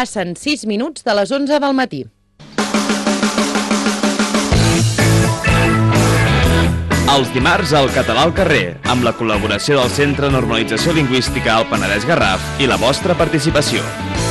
Passen 6 minuts de les 11 del matí. Els dimarts al Català al carrer, amb la col·laboració del Centre de Normalització Lingüística al Penedès Garraf i la vostra participació.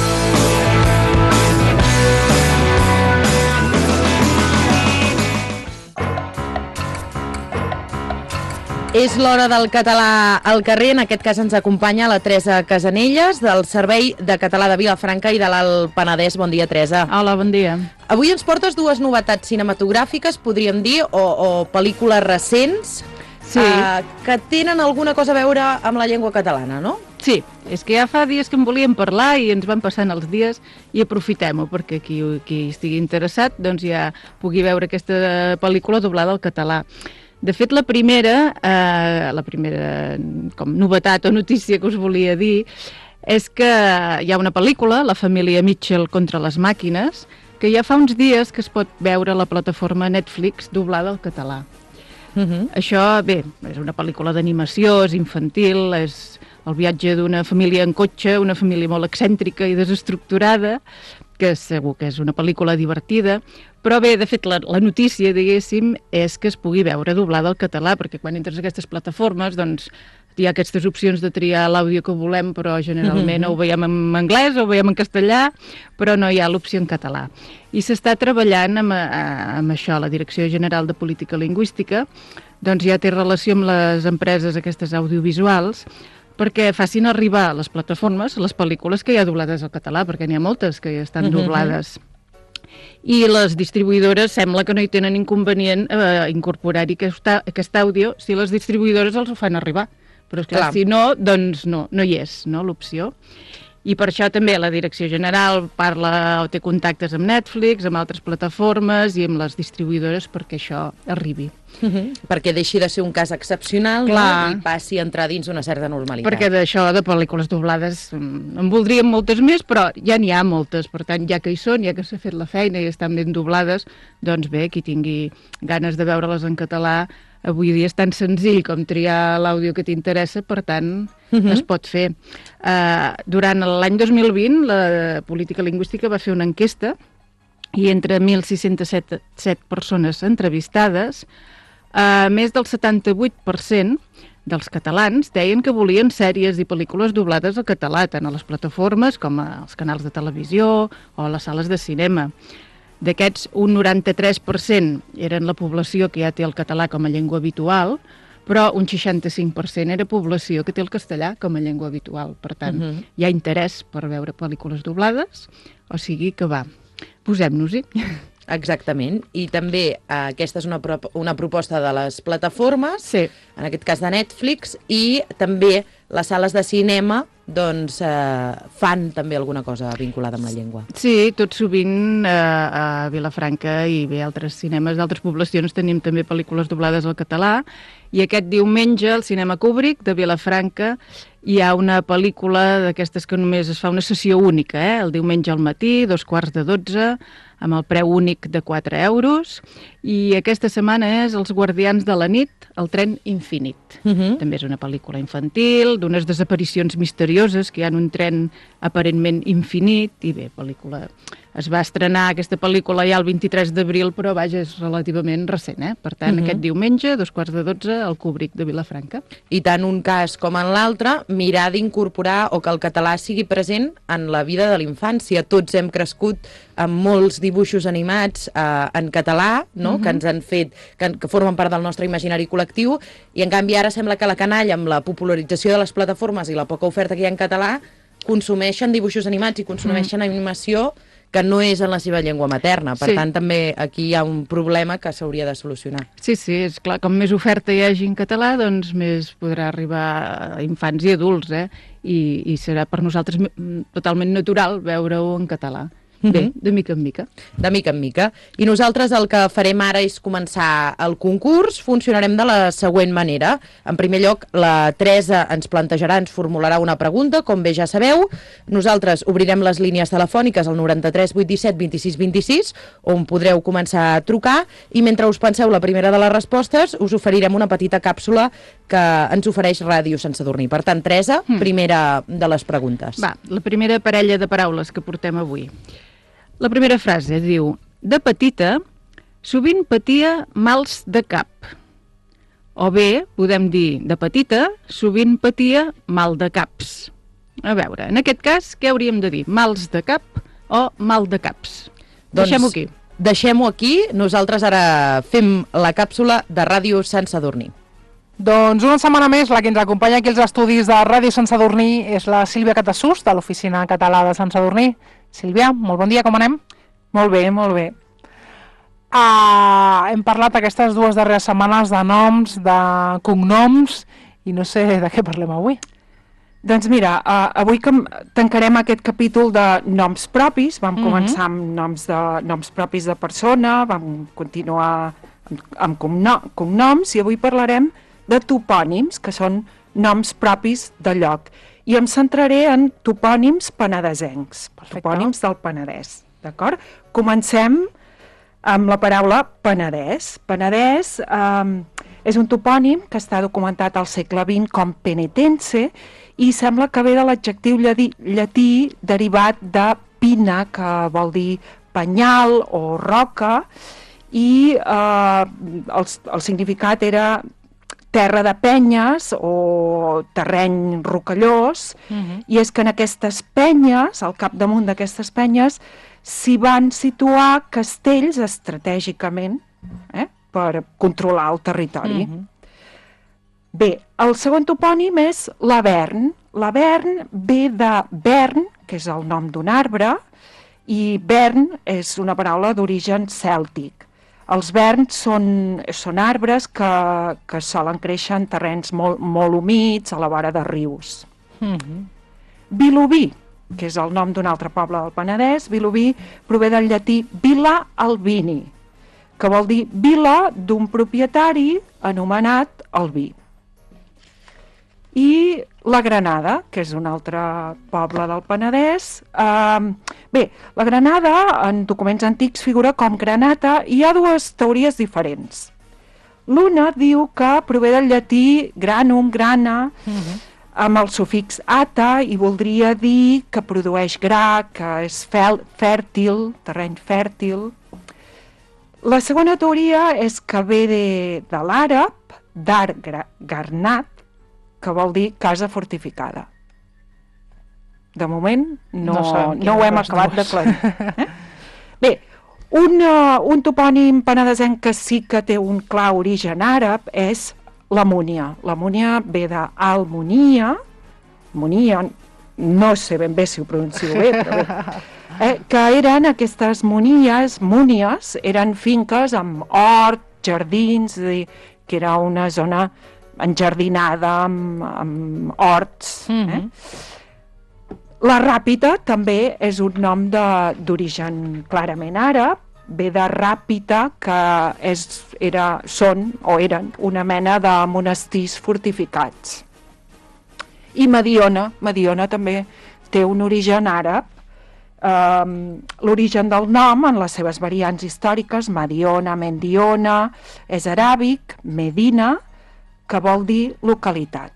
És l'hora del català al carrer. En aquest cas ens acompanya la Teresa Casanelles, del Servei de Català de Vilafranca i de l'Alt Penedès. Bon dia, Teresa. Hola, bon dia. Avui ens portes dues novetats cinematogràfiques, podríem dir, o pel·lícules recents, Sí. Que tenen alguna cosa a veure amb la llengua catalana, no? Sí, és que ja fa dies que en volíem parlar i ens van passant els dies i aprofitem-ho perquè qui estigui interessat doncs ja pugui veure aquesta pel·lícula doblada al català. De fet, la primera com novetat o notícia que us volia dir és que hi ha una pel·lícula, La família Mitchell contra les màquines, que ja fa uns dies que es pot veure a la plataforma Netflix doblada al català. Això, bé, és una pel·lícula d'animació, és infantil, és el viatge d'una família en cotxe, una família molt excèntrica i desestructurada, que segur que és una pel·lícula divertida, però bé, de fet, la notícia, diguéssim, és que es pugui veure doblada al català, perquè quan entres a aquestes plataformes, doncs, hi ha aquestes opcions de triar l'àudio que volem, però generalment ho veiem en anglès o ho veiem en castellà, però no hi ha l'opció en català. I s'està treballant amb això, la Direcció General de Política Lingüística, doncs ja té relació amb les empreses aquestes audiovisuals, perquè facin arribar a les plataformes les pel·lícules que hi ha doblades al català, perquè n'hi ha moltes que ja estan doblades. I les distribuïdores sembla que no hi tenen inconvenient incorporar-hi aquest àudio si les distribuïdores els ho fan arribar. Però esclar, si no, doncs no hi és, no, l'opció. I per això també la Direcció General parla o té contactes amb Netflix, amb altres plataformes i amb les distribuïdores perquè això arribi. Perquè deixi de ser un cas excepcional, no? I passi a entrar dins una certa normalitat. Perquè d'això de pel·lícules doblades en voldríem moltes més, però ja n'hi ha moltes. Per tant, ja que hi són, ja que s'ha fet la feina i estan ben doblades, doncs bé, qui tingui ganes de veure-les en català, avui dia és tan senzill com triar l'àudio que t'interessa, per tant, es pot fer. Durant l'any 2020, la Política Lingüística va fer una enquesta i entre 1.607 persones entrevistades, més del 78% dels catalans deien que volien sèries i pel·lícules doblades al català, tant a les plataformes com als canals de televisió o a les sales de cinema. D'aquests, un 93% eren la població que ja té el català com a llengua habitual, però un 65% era població que té el castellà com a llengua habitual. Per tant, hi ha interès per veure pel·lícules doblades, o sigui que va, posem-nos-hi. Exactament, i també aquesta és una proposta de les plataformes, en aquest cas de Netflix, i també les sales de cinema doncs fan també alguna cosa vinculada amb la llengua. Sí, tot sovint a Vilafranca i bé altres cinemes d'altres poblacions tenim també pel·lícules doblades al català, i aquest diumenge al Cinema Kubrick de Vilafranca hi ha una pel·lícula d'aquestes que només es fa una sessió única, el diumenge al matí, 2:45, amb el preu únic de 4 euros, i aquesta setmana és Els guardians de la nit, el tren infinit. També és una pel·lícula infantil, d'unes desaparicions misterioses que hi ha en un tren aparentment infinit, i bé, es va estrenar aquesta pel·lícula ja el 23 d'abril, però vaja, és relativament recent, Per tant, aquest diumenge, 2:45, al Kubrick de Vilafranca. I tant un cas com en l'altre, mirar d'incorporar o que el català sigui present en la vida de l'infància. Tots hem crescut amb molts dibuixos animats en català, no? Que ens han fet, que formen part del nostre imaginari col·lectiu, i en canvi ara sembla que la canalla, amb la popularització de les plataformes i la poca oferta que hi ha en català, consumeixen dibuixos animats i consumeixen animació que no és en la seva llengua materna. Per tant, també aquí hi ha un problema que s'hauria de solucionar. Sí, és clar, com més oferta hi hagi en català, doncs més podrà arribar a infants i adults, i serà per nosaltres totalment natural veure-ho en català. Bé, de mica en mica. De mica en mica. I nosaltres el que farem ara és començar el concurs. Funcionarem de la següent manera. En primer lloc, la Teresa ens plantejarà, ens formularà una pregunta, com bé ja sabeu. Nosaltres obrirem les línies telefòniques al 93 817 26 26, on podreu començar a trucar, i mentre us penseu la primera de les respostes, us oferirem una petita càpsula que ens ofereix Ràdio Sant Sadurní. Per tant, Teresa, primera de les preguntes. Va, la primera parella de paraules que portem avui. La primera frase diu: de petita, sovint patia mals de cap. O bé, podem dir, de petita, sovint patia mal de caps. A veure, en aquest cas, què hauríem de dir? Mals de cap o mal de caps? Doncs, Deixem-ho aquí. Deixem-ho aquí. Nosaltres ara fem la càpsula de Ràdio Sant Sadurní. Doncs una setmana més, la que ens acompanya aquí als estudis de Ràdio Sant Sadurní és la Sílvia Catassús, de l'Oficina Català de Sant Sadurní. Sílvia, molt bon dia, com anem? Molt bé, molt bé. Hem parlat aquestes 2 darreres setmanes de noms, de cognoms, i no sé de què parlem avui. Doncs mira, avui tancarem aquest capítol de noms propis. Vam començar amb noms propis de persona, vam continuar amb cognoms, i avui parlarem de topònims, que són noms propis de lloc. I em centraré en topònims penedesencs, topònims del Penedès, d'acord? Comencem amb la paraula Penedès. Penedès és un topònim que està documentat al segle XX com penetense i sembla que ve de l'adjectiu llatí derivat de pina, que vol dir penyal o roca, i el significat era terra de penyes o terreny rocallós, i és que en aquestes penyes, al capdamunt d'aquestes penyes, s'hi van situar castells estratègicament per controlar el territori. Bé, el segon topònim és l'Avern. L'Avern ve de vern, que és el nom d'un arbre, i vern és una paraula d'origen cèltic. Els verns són arbres que solen créixer en terrenys molt humits, a la vora de rius. Vilobí, que és el nom d'un altre poble del Penedès, Vilobí prové del llatí vila albini, que vol dir vila d'un propietari anomenat Albí. I la Granada, que és un altre poble del Penedès. Bé, la Granada en documents antics figura com Granata, i hi ha 2 teories diferents. L'una diu que prové del llatí granum, grana, amb el sufix ata, i voldria dir que produeix gra, que és fèrtil, terreny fèrtil. La segona teoria és que ve de l'àrab, dar garnat, que vol dir casa fortificada. De moment no ho hem acabat d'aclarir. Bé, un topònim penedesenc que sí que té un clar origen àrab és la Múnia. La Múnia ve d'Almonia, no sé ben bé si ho pronuncio bé, però bé, que eren aquestes múnies, eren finques amb hort, jardins, que era una zona enjardinada amb horts. La Ràpita també és un nom d'origen clarament àrab, ve de Ràpita, que eren una mena de monestirs fortificats. I Mediona també té un origen àrab. L'origen del nom, en les seves variants històriques, Mediona, Mendiona, és aràbic, Medina, que vol dir localitat.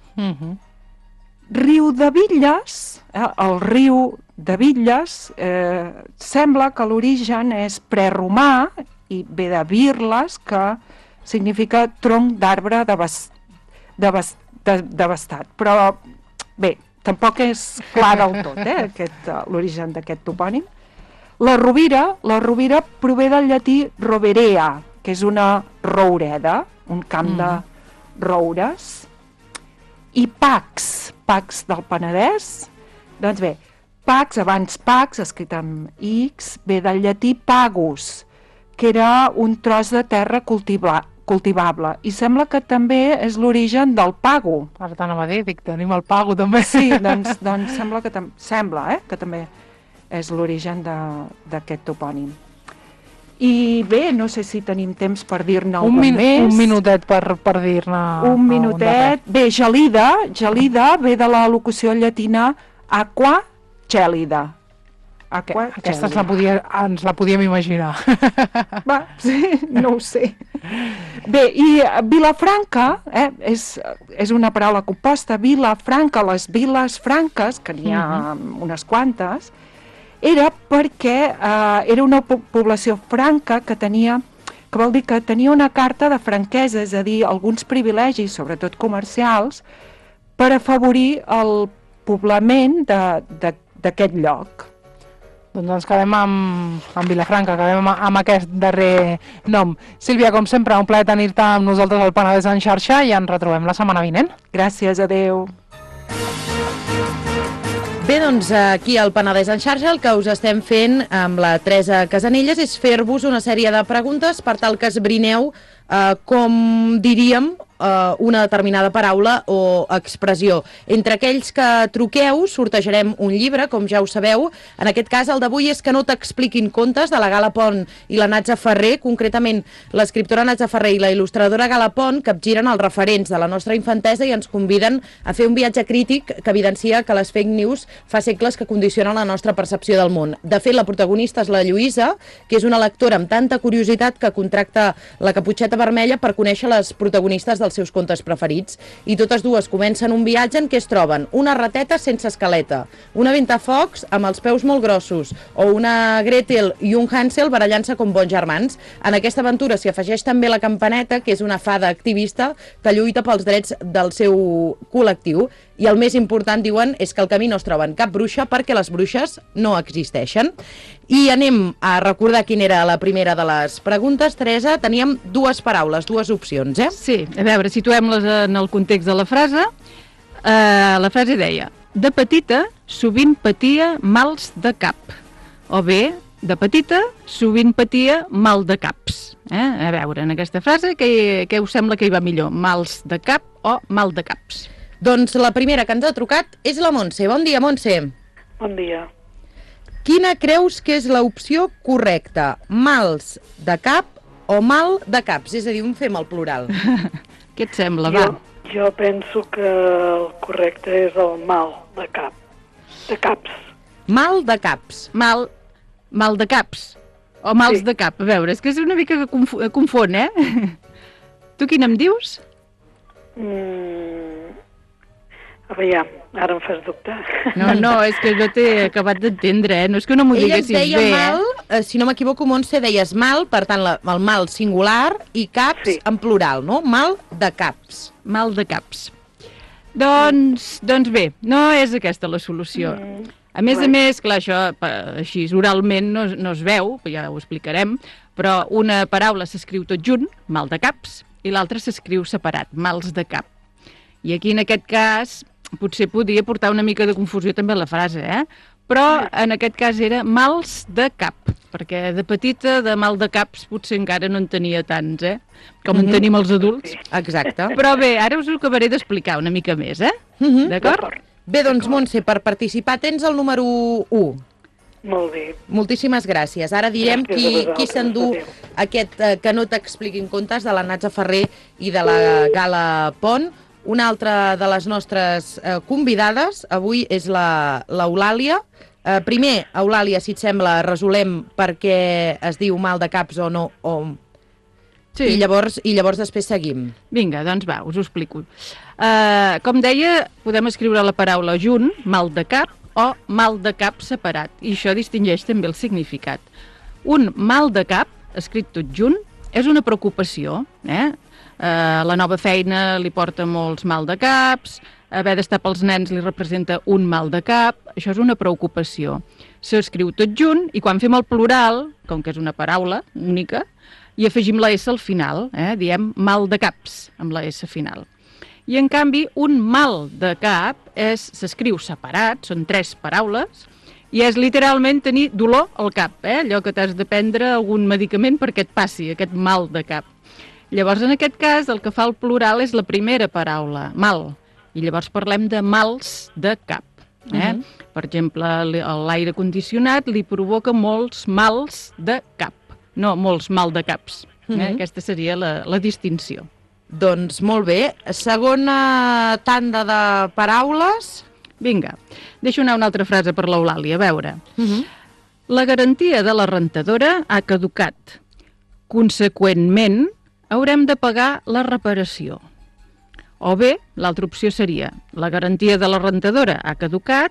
Riu de Bitlles, el riu de Bitlles, sembla que l'origen és preromà i ve de birles, que significa tronc d'arbre devastat. Però bé, tampoc és clar del tot l'origen d'aquest topònim. La Rovira prové del llatí roverea, que és una roureda, un camp de roures. I Pacs del Penedès, doncs bé, Pacs, abans Pacs, escrit amb X, ve del llatí pagus, que era un tros de terra cultivable, i sembla que també és l'origen del pago. Ara t'anava a dir, tenim el pago també. Sí, doncs sembla que també és l'origen d'aquest topònim. I bé, no sé si tenim temps per dir-ne algun més. Un minutet per dir-ne. Un minutet. Bé, gelida ve de la locució llatina aqua gelida. Aquesta ens la podíem imaginar. Va, sí, no ho sé. Bé, i Vilafranca, és una paraula composta, Vilafranca, les viles franques, que n'hi ha unes quantes, era perquè era una població franca que vol dir que tenia una carta de franquesa, és a dir, alguns privilegis, sobretot comercials, per afavorir el poblament d'aquest lloc. Doncs ens quedem amb Vilafranca, quedem amb aquest darrer nom. Sílvia, com sempre, un plaer tenir-te amb nosaltres al Penedès en xarxa i ens retrobem la setmana vinent. Gràcies, adeu. Bé, doncs aquí al Penedès en xarxa el que us estem fent amb la Teresa Casanelles és fer-vos una sèrie de preguntes per tal que esbrineu com diríem una determinada paraula o expressió. Entre aquells que truqueu sortejarem un llibre, com ja ho sabeu. En aquest cas, el d'avui és Que no t'expliquin contes, de la Gala Pont i la Natza Ferrer. Concretament, l'escriptora Natza Ferrer i la il·lustradora Gala Pont capgiren els referents de la nostra infantesa i ens conviden a fer un viatge crític que evidencia que les fake news fa segles que condicionen la nostra percepció del món. De fet, la protagonista és la Lluïsa, que és una lectora amb tanta curiositat que contracta la Caputxeta Vermella per conèixer les protagonistes dels seus contes preferits, i totes dues comencen un viatge en què es troben una rateta sense escaleta, una ventafocs amb els peus molt grossos o una Gretel i un Hansel barallant-se com bons germans. En aquesta aventura s'hi afegeix també la Campaneta, que és una fada activista que lluita pels drets del seu col·lectiu, i el més important, diuen, és que al camí no es troben cap bruixa perquè les bruixes no existeixen. I anem a recordar quina era la primera de les preguntes. Teresa, teníem dues paraules, dues opcions, Sí, a veure, situem-les en el context de la frase. La frase deia: de petita sovint patia mals de cap. O bé, de petita sovint patia mal de caps. A veure, en aquesta frase, què us sembla que hi va millor? Mals de cap o mal de caps? Doncs la primera que ens ha trucat és la Montse. Bon dia, Montse. Bon dia. Quina creus que és l'opció correcta? Mals de cap o mal de caps? És a dir, fem el plural. Què et sembla, va? Jo penso que el correcte és el mal de cap. De caps. Mal de caps. Mal de caps. O mals de cap. A veure, és que és una mica que confon, Tu quina em dius? A veure, ara em fas dubtar. No, és que no t'he acabat d'entendre, No és que no m'ho diguessis bé. Ella deia mal, si no m'equivoco, Montse, deies mal, per tant, el mal singular, i caps en plural, no? Mal de caps. Mal de caps. Doncs bé, no és aquesta la solució. A més, clar, això així oralment no es veu, ja ho explicarem, però una paraula s'escriu tot junt, mal de caps, i l'altra s'escriu separat, mals de cap. I aquí, en aquest cas, potser podia portar una mica de confusió també la frase, però en aquest cas era mals de cap, perquè de petita, de mal de caps, potser encara no en tenia tants, com en tenim els adults. Exacte. Però bé, ara us ho acabaré d'explicar una mica més, D'acord? Bé, doncs, Montse, per participar tens el número 1. Molt bé. Moltíssimes gràcies. Ara direm qui s'endú aquest Que no t'expliquin contes, de la Natza Ferrer i de la Gala Pont. Una altra de les nostres convidades avui és l'Eulàlia. Primer, Eulàlia, si et sembla, resolem per què es diu mal de caps o no, Sí. I llavors després seguim. Vinga, doncs va, us ho explico. Com deia, podem escriure la paraula junt, mal de cap, o mal de cap separat, i això distingeix també el significat. Un mal de cap, escrit tot junt, és una preocupació, La nova feina li porta molts mal de caps, haver d'estar pels nens li representa un mal de cap, això és una preocupació. S'escriu tot junt i quan fem el plural, com que és una paraula única, i afegim la S al final, diem mal de caps, amb la S final. I en canvi, un mal de cap s'escriu separat, són 3 paraules, i és literalment tenir dolor al cap, allò que t'has de prendre algun medicament perquè et passi aquest mal de cap. Llavors, en aquest cas, el que fa el plural és la primera paraula, mal, i llavors parlem de mals de cap. Per exemple, l'aire condicionat li provoca molts mals de cap, no molts mal de caps. Aquesta seria la distinció. Doncs molt bé. Segona tanda de paraules. Vinga, deixo anar una altra frase per l'Eulàlia, a veure. La garantia de la rentadora ha caducat. Conseqüentment, haurem de pagar la reparació. O bé, l'altra opció seria, la garantia de la rentadora ha caducat,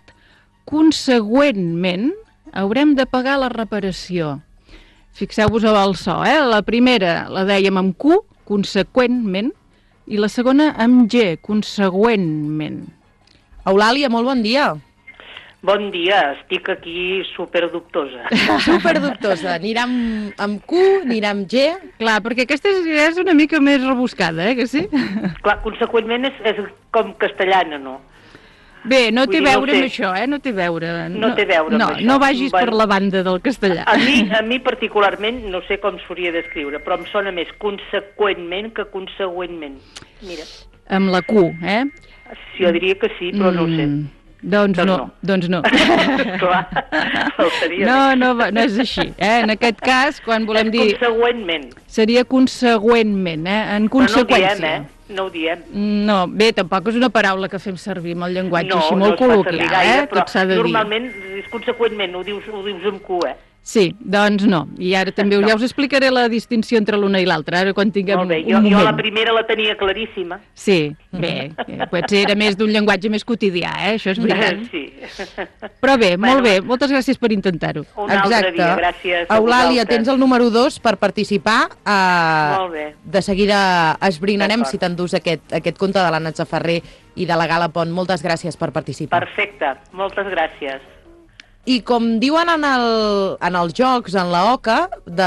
consegüentment, haurem de pagar la reparació. Fixeu-vos al so, La primera la dèiem amb Q, conseqüentment, i la segona amb G, consegüentment. Eulàlia, molt bon dia. Bon dia, estic aquí superdubtosa. Superdubtosa. Anirà amb Q, anirà amb G? Clar, perquè aquesta és una mica més rebuscada, que sí? Clar, conseqüentment és com castellana, no? Bé, no té Vull dir, a veure no amb sé. això, No té a veure. No té a veure amb això. No vagis per Bueno. la banda del castellà. A mi particularment, no sé com s'hauria d'escriure, però em sona més conseqüentment que consegüentment. Mira, Amb la Q, jo diria que sí, però no ho sé. Doncs Doncs no, no. doncs no. Clar, faltaria No és així. En aquest cas, quan volem dir... consegüentment. Seria consegüentment, en conseqüència. No ho diem. No, bé, tampoc és una paraula que fem servir amb el llenguatge així No molt es fa servir col·loquial, gaire, però tot s'ha de dir. normalment és conseqüentment, ho dius amb Q, Sí, doncs no. I ara també ja us explicaré la distinció entre l'una i l'altra, ara quan tinguem Molt bé, un jo moment. la primera la tenia claríssima. Sí, bé, potser era més d'un llenguatge més quotidià, això és veritat. Sí. Però bé, Bueno, molt bé, moltes gràcies per intentar-ho. Un altre dia, gràcies a Eulàlia, vosaltres. tens el número 2 per participar. Molt bé. De seguida esbrinarem D'acord. si t'endús aquest conte de la Natza Ferrer i de la Gala Pont. Moltes gràcies per participar. Perfecte, moltes gràcies. I com diuen en els jocs, en la oca,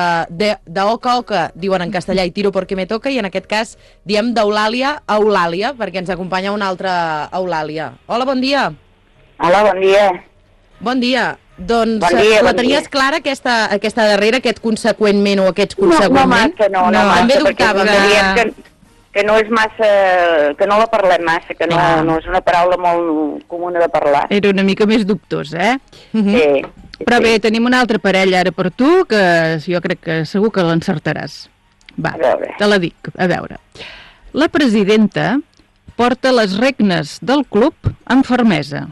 de oca a oca, diuen en castellà i tiro porque me toca, i en aquest cas diem d'Eulàlia a Eulàlia, perquè ens acompanya una altra Eulàlia. Hola, bon dia. Hola, bon dia. Bon dia. Doncs Bon dia, la bon tenies dia. clara, aquesta darrera, aquest conseqüentment o aquests No consegüentment? massa, no massa, també perquè dubtàvem. diríem que no és massa, que no la parlem massa, que Clar. no és una paraula molt comuna de parlar. Era una mica més dubtós, Sí. Però bé, tenim una altra parella ara per tu, que jo crec que segur que l'encertaràs. Va, A veure. te la dic, a veure. La presidenta porta les regnes del club amb fermesa.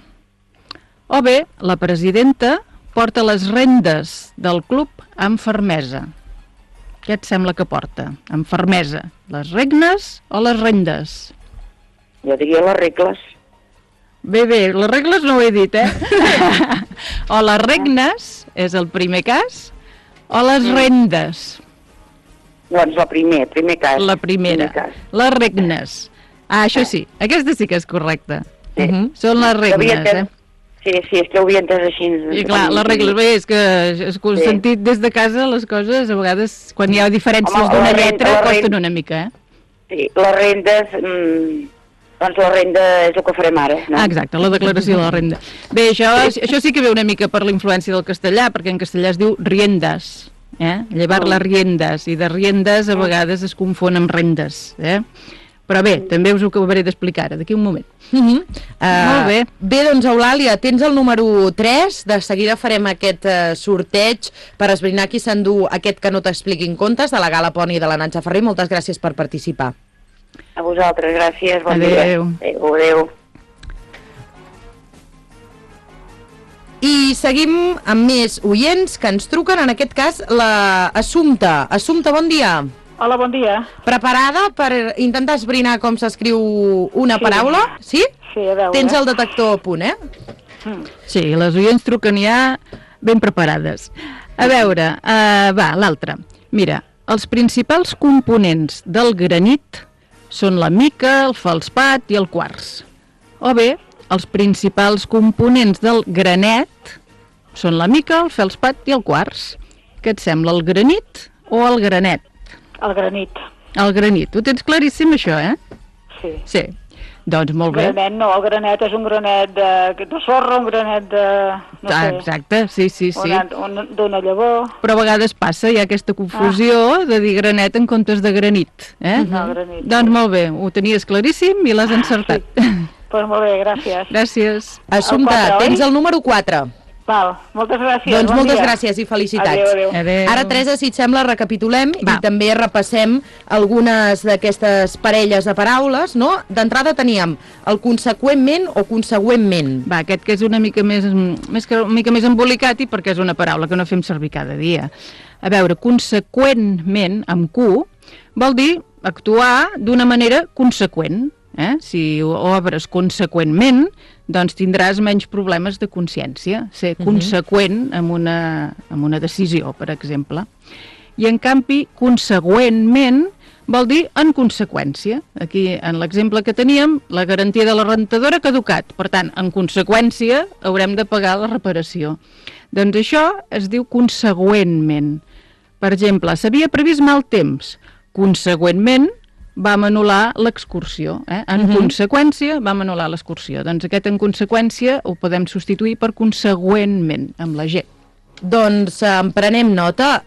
O bé, la presidenta porta les rendes del club amb fermesa. Què et sembla que porta? Amb fermesa. Les regnes o les rendes? Jo diria les regles. Bé, les regles no ho he dit, O les regnes, és el primer cas, o les rendes, Doncs primer cas. la primera. Primer cas. Les regnes. Això sí, aquesta sí que és correcta. Sí. Són les Ho havia regnes, entès- Sí, és que ho havia entès així. I clar, les regles, bé, és que és Sí. sentit des de casa les coses, a vegades, quan hi ha diferències Home, d'una la renda- lletra, la costen renda- una mica, Sí, les rendes... doncs la renda és el que farem ara. No? Exacte, la declaració de la renda. Bé, això sí que ve una mica per la influència del castellà, perquè en castellà es diu riendas, llevar les riendas, i de riendas a vegades es confon amb rendes, Però bé, també us ho acabaré d'explicar ara, d'aquí un moment. Molt bé. Bé, doncs, Eulàlia, tens el número 3. De seguida farem aquest sorteig per esbrinar qui s'endú aquest que no t'expliquin contes de la Gala Pont i de la Natza Ferrer. Moltes gràcies per participar. A vosaltres, gràcies. Bon Adéu. dia. Adéu. I seguim amb més oients que ens truquen, en aquest cas la Assumpta. Assumpta, bon dia. Hola, bon dia. Preparada per intentar esbrinar com s'escriu una paraula? Sí? Sí, a veure. Tens el detector a punt, Sí, les oients truquen ja ben preparades. A veure, va, l'altra. Mira, els principals components del granit són la mica, el feldspat i el quars. O bé, els principals components del granet són la mica, el feldspat i el quars. Què et sembla, el granit o el granet? El granit. El granit. Ho tens claríssim, això, Sí. Sí. Doncs molt bé. Granet no, el granet és un granet de sorra, un granet de... no sé, Exacte, sí. d'una llavor. Però a vegades passa, hi ha aquesta confusió de dir granet en comptes de granit. No, granit. Doncs molt bé, ho tenies claríssim i l'has encertat. Doncs molt bé, gràcies. Gràcies. Assumpta, El 4, oi? tens el número 4. Val, moltes gràcies. Doncs bon moltes dia. gràcies i felicitats. Adéu. Ara, Teresa, si et sembla, recapitulem i també repassem algunes d'aquestes parelles de paraules, no? D'entrada teníem el conseqüentment o consegüentment. Va, aquest que és una mica més embolicat i perquè és una paraula que no fem servir cada dia. A veure, conseqüentment, amb Q, vol dir actuar d'una manera conseqüent. Si ho obres conseqüentment, doncs tindràs menys problemes de consciència, ser conseqüent amb una decisió, per exemple. I en canvi, consegüentment vol dir en conseqüència. Aquí, en l'exemple que teníem, la garantia de la rentadora ha caducat. Per tant, en conseqüència, haurem de pagar la reparació. Doncs això es diu consegüentment. Per exemple, s'havia previst mal temps. Consegüentment, vam anul·lar l'excursió. En conseqüència, vam anul·lar l'excursió. Doncs aquest en conseqüència ho podem substituir per consegüentment, amb la G. Doncs en prenem nota.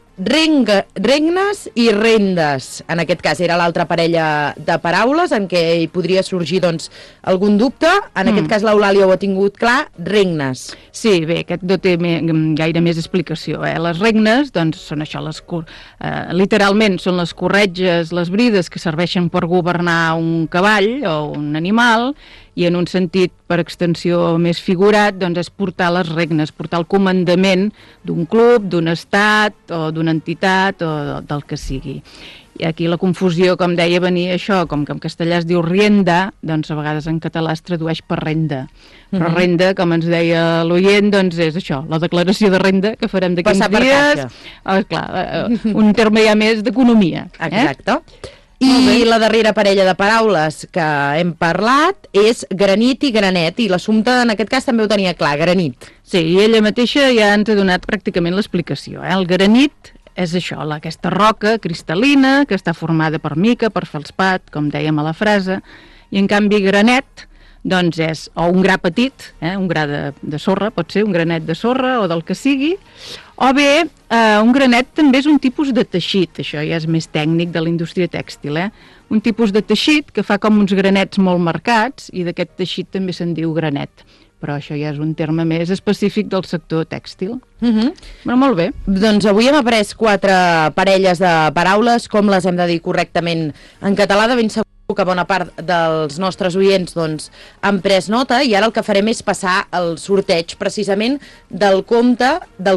Regnes i rendes. En aquest cas era l'altra parella de paraules en què hi podria sorgir doncs, algun dubte. En aquest cas l'Eulàlia ho ha tingut clar. Regnes. Sí, bé, aquest no té gaire més explicació. Les regnes doncs, són això, literalment són les corretges, les brides que serveixen per governar un cavall o un animal, i en un sentit, per extensió més figurat, doncs és portar les regnes, portar el comandament d'un club, d'un estat o d'una entitat o del que sigui. I aquí la confusió, com deia, venia això, com que en castellà es diu rienda, doncs a vegades en català es tradueix per renda. Però renda, com ens deia l'oient, doncs és això, la declaració de renda que farem d'aquí uns dies. Clar, un terme ja més d'economia. Exacte. I la darrera parella de paraules que hem parlat és granit i granet, i l'assumpte en aquest cas també ho tenia clar, granit. Sí, i ella mateixa ja ens ha donat pràcticament l'explicació. El granit és això, aquesta roca cristal·lina que està formada per mica, per feldspat, com dèiem a la frase, i en canvi granet doncs és o un gra petit, un gra de sorra, pot ser un granet de sorra o del que sigui, o bé un granet també és un tipus de teixit, això ja és més tècnic de la indústria tèxtil, un tipus de teixit que fa com uns granets molt marcats i d'aquest teixit també se'n diu granet. Però això ja és un terme més específic del sector tèxtil. Però molt bé. Doncs avui hem après 4 parelles de paraules, com les hem de dir correctament en català, de ben segur que bona part dels nostres oients doncs, han pres nota, i ara el que farem és passar el sorteig precisament del conte,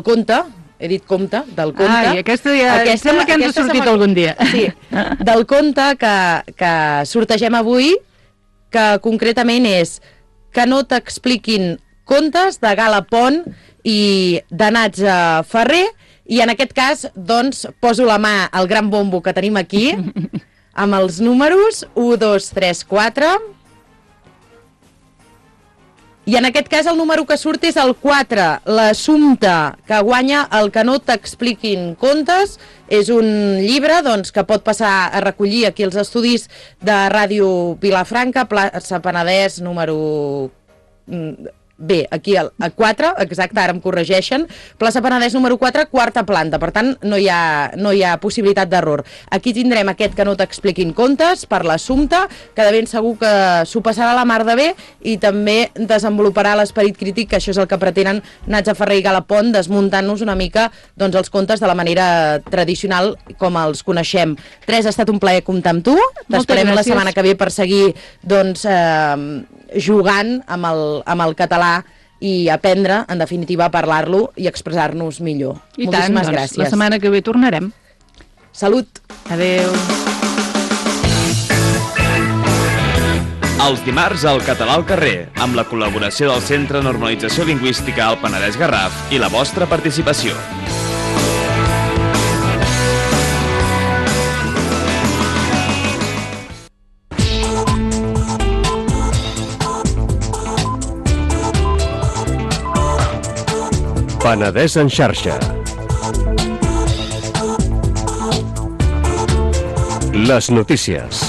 he dit compte, del conte. Ai, aquesta ja sembla que ens ha sortit algun dia. Sí, del conte que sortegem avui, que concretament és Que no t'expliquin contes, de Gala Pont i de Natza Ferrer, i en aquest cas doncs poso la mà al gran bombo que tenim aquí amb els números 1, 2, 3, 4, i en aquest cas el número que surt és el 4. L'assumpte que guanya el Que no t'expliquin contes és un llibre doncs, que pot passar a recollir aquí als estudis de Ràdio Vilafranca, plaça Penedès, número... Bé, aquí a 4, exacte, ara em corregeixen, plaça Penedès número 4, 4ª planta, per tant no hi ha possibilitat d'error. Aquí tindrem aquest Que no t'expliquin contes per l'assumpte, que de ben segur que s'ho passarà la mar de bé i també desenvoluparà l'esperit crític, que això és el que pretenen Natza Ferrer i Gala Pont, desmuntant-nos una mica doncs, els contes de la manera tradicional com els coneixem. Teresa, ha estat un plaer comptar amb tu, t'esperem la setmana que ve per seguir doncs, jugant amb el català i aprendre, en definitiva, a parlar-lo i expressar-nos millor. I tant, doncs, gràcies. La setmana que ve tornarem. Salut! Adéu! Els dimarts al Català al carrer, amb la col·laboració del Centre de Normalització Lingüística al Penedès Garraf i la vostra participació. Penedès en xarxa. Les notícies.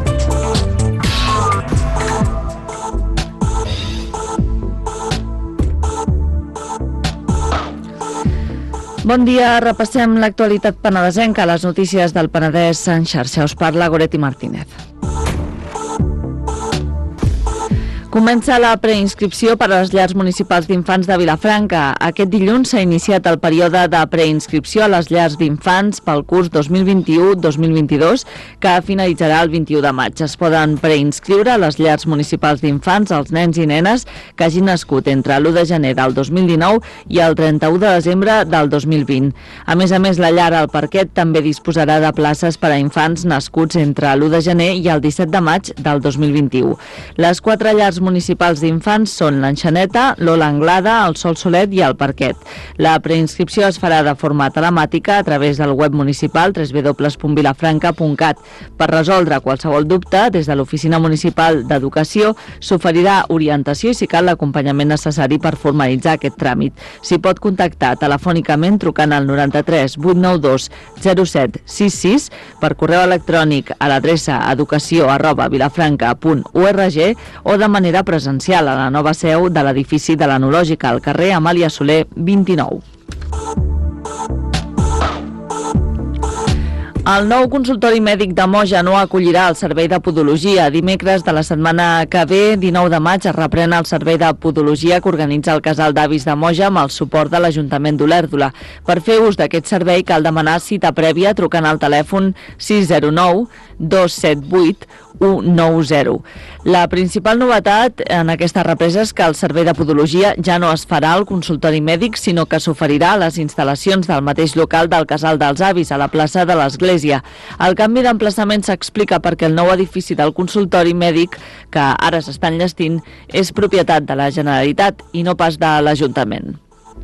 Bon dia, repassem l'actualitat penedesenca, les notícies del Penedès en xarxa. Us parla Goretti Martínez. Comença la preinscripció per a les llars municipals d'infants de Vilafranca. Aquest dilluns s'ha iniciat el període de preinscripció a les llars d'infants pel curs 2021-2022, que finalitzarà el 21 de maig. Es poden preinscriure a les llars municipals d'infants els nens i nenes que hagin nascut entre l'1 de gener del 2019 i el 31 de desembre del 2020. A més, la llar al Parquet també disposarà de places per a infants nascuts entre l'1 de gener i el 17 de maig del 2021. Les 4 llars municipals d'infants són l'Enxaneta, l'Ola Anglada, el Sol Solet i el Parquet. La preinscripció es farà de forma telemàtica a través del web municipal www.vilafranca.cat. Per resoldre qualsevol dubte, des de l'Oficina Municipal d'Educació s'oferirà orientació i, si cal, l'acompanyament necessari per formalitzar aquest tràmit. S'hi pot contactar telefònicament trucant al 93 892 0766, per correu electrònic a l'adreça educació@vilafranca.org o de manera presencial a la nova seu de l'edifici de l'Enològica al carrer Amàlia Soler 29. El nou consultori mèdic de Moja no acollirà el servei de podologia. Dimecres de la setmana que ve, 19 de maig, es reprèn el servei de podologia que organitza el Casal d'Avis de Moja amb el suport de l'Ajuntament d'Olèrdola. Per fer ús d'aquest servei cal demanar cita prèvia trucant al telèfon 609 278 190. La principal novetat en aquesta represa és que el servei de podologia ja no es farà al consultori mèdic, sinó que s'oferirà a les instal·lacions del mateix local del Casal dels Avis, a la plaça de l'Església. El canvi d'emplaçament s'explica perquè el nou edifici del consultori mèdic, que ara s'està enllestint, és propietat de la Generalitat i no pas de l'Ajuntament.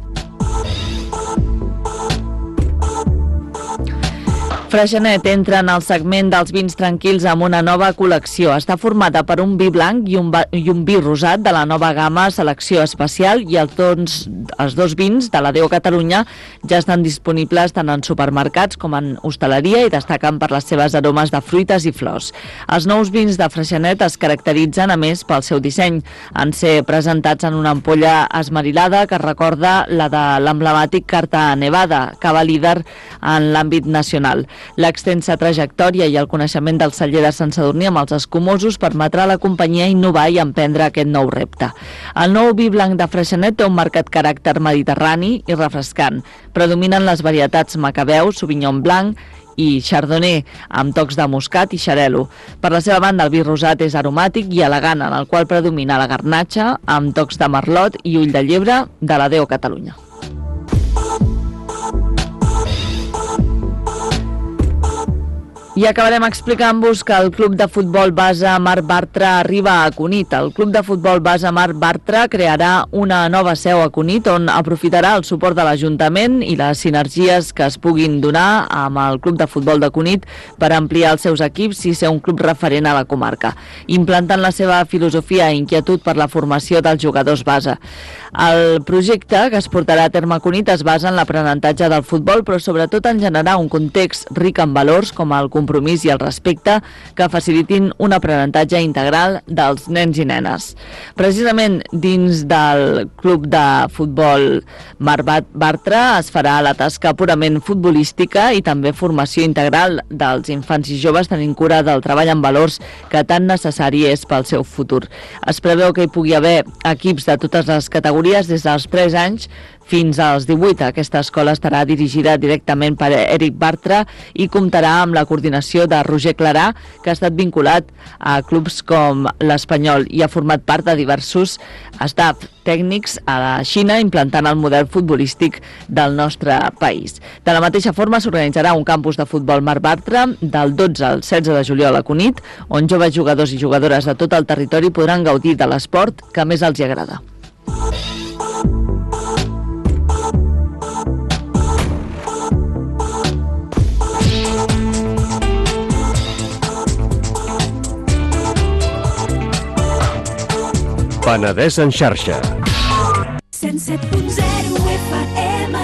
Freixenet entra en el segment dels vins tranquils amb una nova col·lecció. Està formada per un vi blanc i un vi rosat de la nova gamma Selecció Especial, i els dos vins de la Déu Catalunya ja estan disponibles tant en supermercats com en hostaleria i destaquen per les seves aromes de fruites i flors. Els nous vins de Freixenet es caracteritzen, a més, pel seu disseny. Han ser presentats en una ampolla esmerilada que recorda la de l'emblemàtic Carta Nevada, que va líder en l'àmbit nacional. L'extensa trajectòria i el coneixement del celler de Sant Sadurní amb els escumosos permetrà a la companyia innovar i emprendre aquest nou repte. El nou vi blanc de Freixenet té un marcat caràcter mediterrani i refrescant. Predominen les varietats Macabeu, Sauvignon Blanc i Chardonnay, amb tocs de moscat i xarel·lo. Per la seva banda, el vi rosat és aromàtic i elegant, en el qual predomina la garnatxa, amb tocs de merlot i ull de llebre de la Déu Catalunya. I acabarem explicant-vos que el Club de Futbol Basa Marc Bartra arriba a Cunit. El Club de Futbol Basa Marc Bartra crearà una nova seu a Cunit, on aprofitarà el suport de l'Ajuntament i les sinergies que es puguin donar amb el Club de Futbol de Cunit per ampliar els seus equips i ser un club referent a la comarca, implantant la seva filosofia i inquietud per la formació dels jugadors base. El projecte que es portarà a terme a Cunit es basa en l'aprenentatge del futbol, però sobretot en generar un context ric en valors com el compromís i el respecte que facilitin un aprenentatge integral dels nens i nenes. Precisament dins del Club de Futbol Marc Bartra es farà la tasca purament futbolística i també formació integral dels infants i joves, tenint cura del treball en valors que tan necessari és pel seu futur. Es preveu que hi pugui haver equips de totes les categories des dels 3 anys fins als 18. Aquesta escola estarà dirigida directament per Eric Bartra i comptarà amb la coordinació de Roger Clarà, que ha estat vinculat a clubs com l'Espanyol i ha format part de diversos staff tècnics a la Xina, implantant el model futbolístic del nostre país. De la mateixa forma, s'organitzarà un campus de futbol Marc Bartra del 12 al 16 de juliol a Cunit, on joves jugadors i jugadores de tot el territori podran gaudir de l'esport que més els agrada. Penedès en xarxa. 107.0 FM.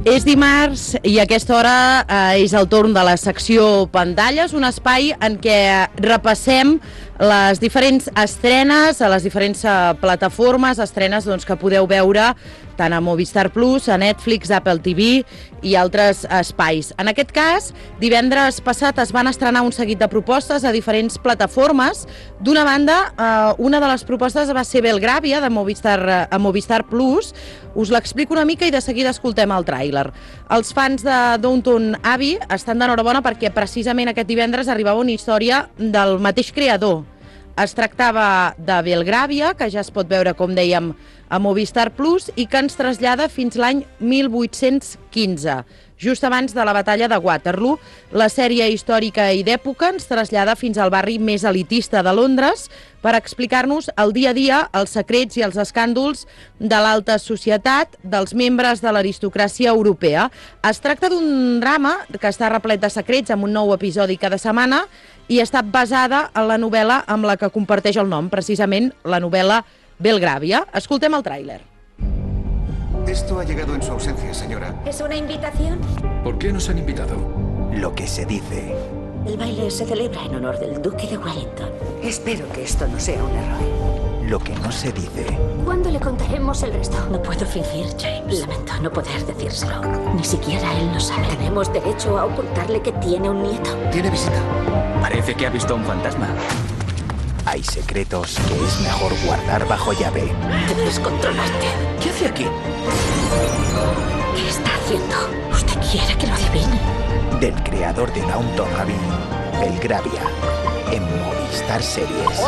És dimarts i a aquesta hora és el torn de la secció Pantalles, un espai en què repassem les diferents estrenes a les diferents plataformes, estrenes que podeu veure tant a Movistar Plus, a Netflix, Apple TV i altres espais. En aquest cas, divendres passat es van estrenar un seguit de propostes a diferents plataformes. D'una banda, una de les propostes va ser Belgravia, de Movistar Plus. Us l'explico una mica i de seguida escoltem el tràiler. Els fans de Downton Abbey estan d'enhorabona perquè precisament aquest divendres arribava una història del mateix creador. Es tractava de Belgravia, que ja es pot veure, com dèiem, a Movistar Plus i que ens trasllada fins l'any 1815, just abans de la batalla de Waterloo. La sèrie històrica i d'època ens trasllada fins al barri més elitista de Londres per explicar-nos el dia a dia, els secrets i els escàndols de l'alta societat dels membres de l'aristocràcia europea. Es tracta d'un drama que està replet de secrets amb un nou episodi cada setmana i està basada en la novel·la amb la que comparteix el nom, precisament la novel·la Belgravia. Escoltem el tràiler. Esto ha llegado en su ausencia, señora. ¿Es una invitación? ¿Por qué nos han invitado? Lo que se dice. El baile se celebra en honor del Duque de Wellington. Espero que esto no sea un error. Lo que no se dice. ¿Cuándo le contaremos el resto? No puedo fingir, James. Lamento no poder decírselo. Ni siquiera él lo sabe. ¿Tenemos derecho a ocultarle que tiene un nieto? Tiene visita. Parece que ha visto a un fantasma. Hay secretos que es mejor guardar bajo llave. Debes controlarte. ¿Qué hace aquí? ¿Qué está haciendo? ¿Usted quiere que lo adivine? Del creador de Downton Abbey, Belgravia, en Movistar Series.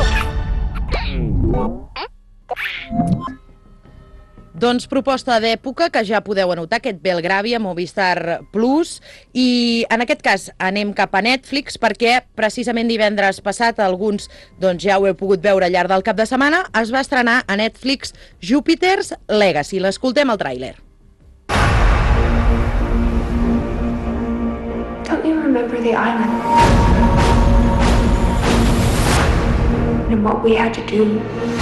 Doncs proposta d'època que ja podeu anotar, aquest Belgravia, Movistar Plus, i en aquest cas anem cap a Netflix perquè precisament divendres passat, alguns ja ho heu pogut veure al llarg del cap de setmana, es va estrenar a Netflix Jupiter's Legacy. L'escoltem al tràiler. Don't you remember the island? And what we had to do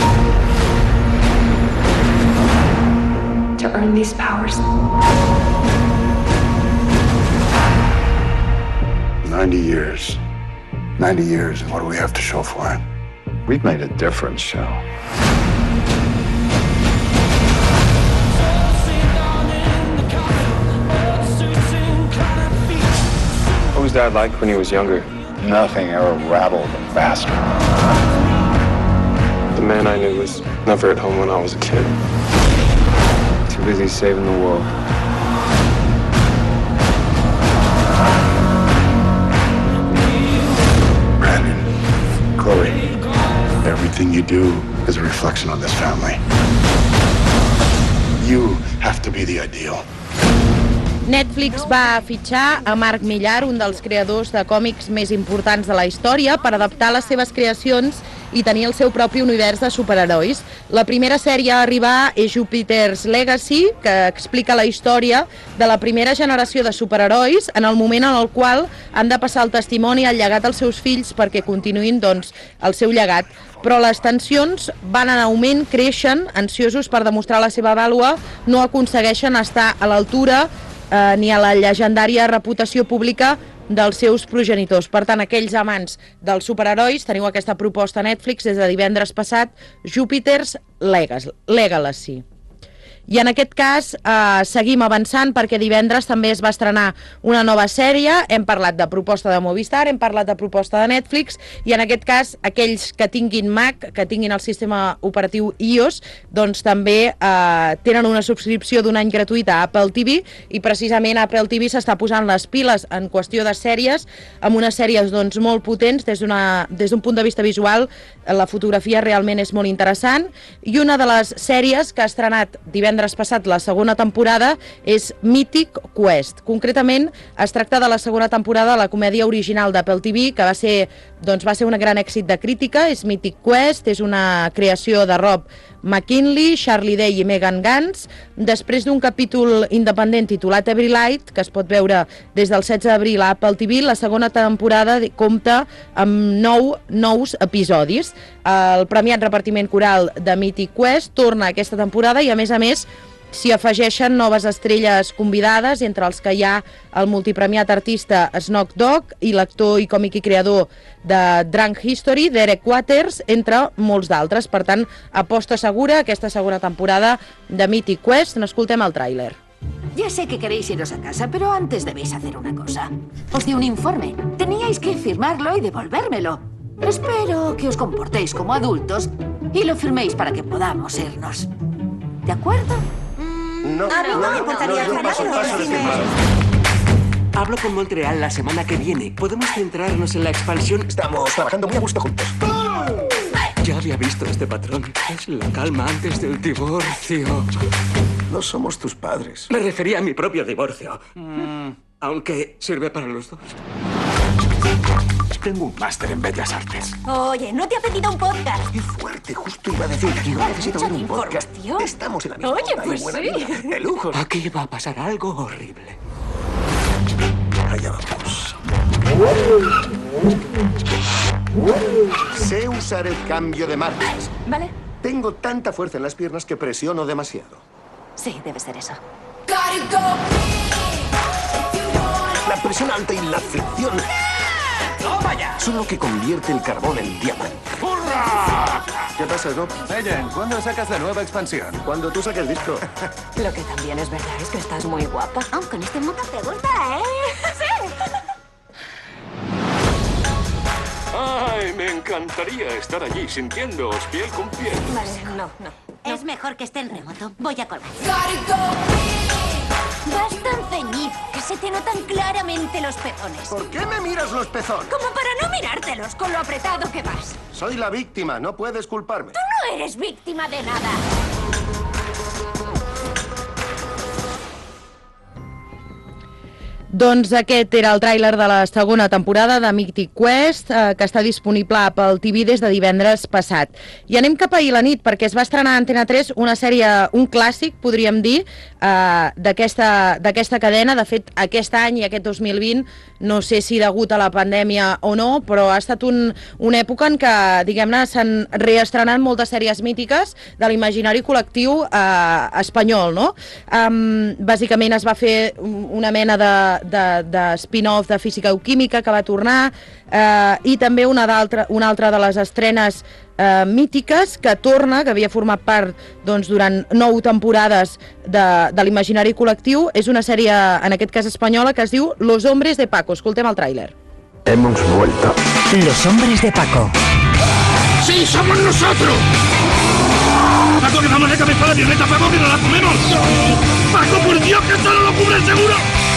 to earn these powers? 90 years. 90 years, and what do we have to show for it? We've made a difference, Shell. What was Dad like when he was younger? Nothing ever rattled him faster. The man I knew was never at home when I was a kid. Too busy saving the world. Brandon, Chloe, everything you do is a reflection on this family. You have to be the ideal. Netflix va fitxar a Mark Millar, un dels creadors de còmics més importants de la història, per adaptar les seves creacions i tenir el seu propi univers de superherois. La primera sèrie a arribar és Jupiter's Legacy, que explica la història de la primera generació de superherois en el moment en el qual han de passar el testimoni al llegat als seus fills perquè continuïn el seu llegat. Però les tensions van en augment, creixen, ansiosos per demostrar la seva vàlua, no aconsegueixen estar a l'altura ni a la llegendària reputació pública dels seus progenitors. Per tant, aquells amants dels superherois, teniu aquesta proposta a Netflix des de divendres passat, Jupiter's Legacy. I en aquest cas seguim avançant perquè divendres també es va estrenar una nova sèrie. Hem parlat de proposta de Movistar, hem parlat de proposta de Netflix i en aquest cas aquells que tinguin Mac, que tinguin el sistema operatiu iOS, doncs també tenen una subscripció d'un any gratuïta a Apple TV i precisament Apple TV s'està posant les piles en qüestió de sèries, amb unes sèries molt potents des d'un punt de vista visual. La fotografia realment és molt interessant i una de les sèries que ha estrenat divendres passat la segona temporada és Mythic Quest. Concretament es tracta de la segona temporada de la comèdia original d'Apple TV que va ser un gran èxit de crítica. És Mythic Quest, és una creació de Rob McKinley, Charlie Day i Megan Gantz. Després d'un capítol independent titulat Every Light, que es pot veure des del 16 d'abril a Apple TV, la segona temporada compta amb 9 nous episodis. El premiat repartiment coral de Mythic Quest torna aquesta temporada i, a més, s'hi afegeixen noves estrelles convidades, entre els que hi ha el multipremiat artista Snoop Dogg i l'actor i còmic i creador de Drunk History, Derek Waters, entre molts d'altres. Per tant, aposta segura aquesta segona temporada de Mythic Quest. N'escoltem el tràiler. Ya sé que queréis iros a casa, pero antes debéis hacer una cosa. Os di un informe. Teníais que firmarlo y devolvérmelo. Espero que os comportéis como adultos y lo firméis para que podamos irnos. ¿De acuerdo? No, a mí no me importaría Hablo con Montreal la semana que viene. ¿Podemos centrarnos en la expansión? Estamos trabajando muy a gusto juntos. Ya había visto este patrón. Es la calma antes del divorcio. No somos tus padres. Me refería a mi propio divorcio. Aunque sirve para los dos. Tengo un máster en Bellas Artes. Oye, ¿no te ha pedido un podcast? Qué fuerte, justo iba a decir que no necesito ver un podcast. Estamos en la misma Oye, onda y pues buena sí. vida. De lujo. Aquí va a pasar algo horrible. Allá vamos. Sé usar el cambio de marchas. ¿Vale? Tengo tanta fuerza en las piernas que presiono demasiado. Sí, debe ser eso. La presión alta y la fricción son lo que convierte el carbón en diamante. ¡Hurra! ¿Qué pasa, Snoop? Ellen, ¿cuándo sacas la nueva expansión? Cuando tú saques disco. Lo que también es verdad es que estás muy guapa. Oh, con este mundo te gusta, ¿eh? Sí. Ay, me encantaría estar allí sintiéndoos piel con piel. Vale, no. Es mejor que esté en remoto. Voy a colgar. Vas tan ceñido que se te notan claramente los pezones. ¿Por qué me miras los pezones? Como para no mirártelos con lo apretado que vas. Soy la víctima, no puedes culparme. Tú no eres víctima de nada. Doncs aquest era el tràiler de la segona temporada de Mythic Quest, que està disponible pel TV des de divendres passat. I anem cap ahir la nit, perquè es va estrenar a Antena 3 una sèrie, un clàssic, podríem dir, d'aquesta cadena. De fet, aquest any i aquest 2020, no sé si degut a la pandèmia o no, però ha estat una època en què, diguem-ne, s'han reestrenat moltes sèries mítiques de l'imaginari col·lectiu espanyol, no? Bàsicament es va fer una mena de spin-off de Física o Química que va tornar, i també una altra de les estrenes mítiques que torna, que havia format part durant 9 temporades de l'imaginari col·lectiu. És una sèrie, en aquest cas espanyola, que es diu Los Hombres de Paco. Escoltem el tràiler. Hemos vuelto. Los Hombres de Paco. ¡Sí, somos nosotros! ¡Paco, que vamos de cabeza a la violeta! ¡Paco, que no la comemos! ¡Paco, por Dios, que esto no lo cubre el seguro!